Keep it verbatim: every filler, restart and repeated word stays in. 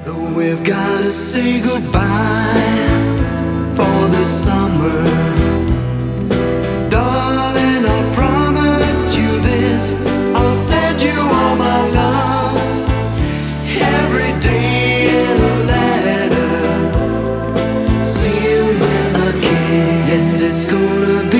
Though we've gotta say goodbye for the summer, darling, I promise you this, I'll send you all my love every day in a letter, see you with a kiss. Yes, it's gonna be